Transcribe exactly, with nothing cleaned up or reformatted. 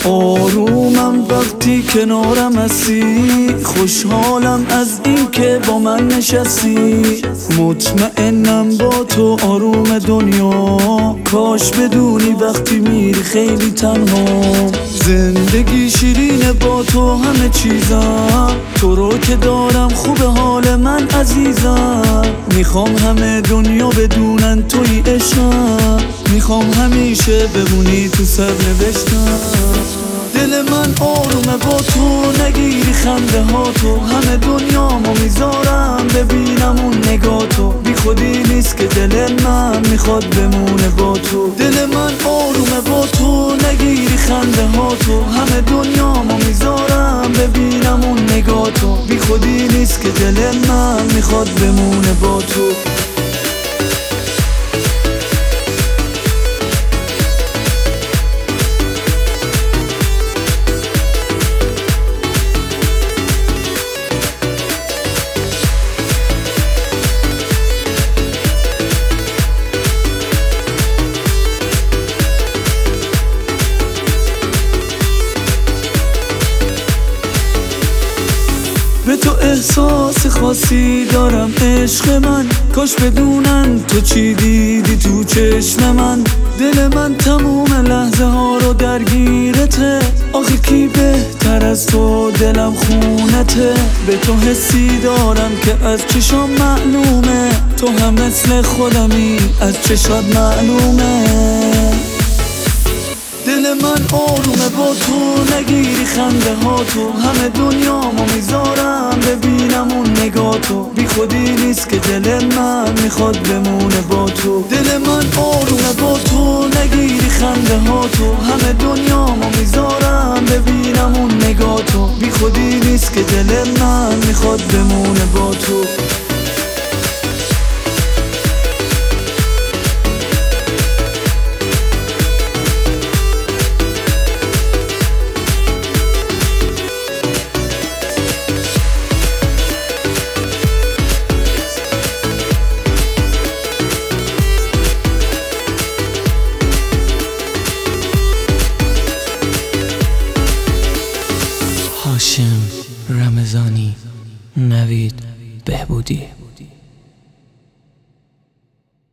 آرومم وقتی کنارم هستی، خوشحالم از این که با من نشستی. مطمئنم با تو آروم دنیا، کاش بدونی وقتی میری خیلی تنها. زندگی شیرینه با تو همه چیزم، تو رو که دارم خوب حال من عزیزم. میخوام همه دنیا بدونن توی عشقم، میخوام همیشه بمونی تو سر نوشتم. دل من آرومه با تو، نگیری خنده ها تو، همه دنیامو میذارم ببینم اون نگاه تو. بی خودی نیست که دل من میخواد بمونه با تو. دل من آرومه با تو، نگیری خنده ها تو، همه دنیامو میذارم ببینم اون نگاه تو. بی خودی نیست که دل من میخواد بمونه با تو. به تو احساس خاصی دارم عشق من، کاش بدونن تو چی دیدی تو چشم من. دل من تموم لحظه ها رو درگیرته، آخه کی بهتر از تو، دلم خونته. به تو حسی دارم که از چشام معلومه، تو هم مثل خودمی از چشات معلومه. دل من آرومه با تو، نگیری خنده ها تو، همه دنیامو میذارم ببینم اون نگاه تو. بی خودی نیست که دل من میخواد بمونه با تو. دل من آرومه با تو، نگیری خنده ها تو، همه دنیامو میذارم ببینم اون نگاه تو. بی خودی نیست که دل من میخواد بمونه با تو. هاشم رمضانی، نوید بهبودی.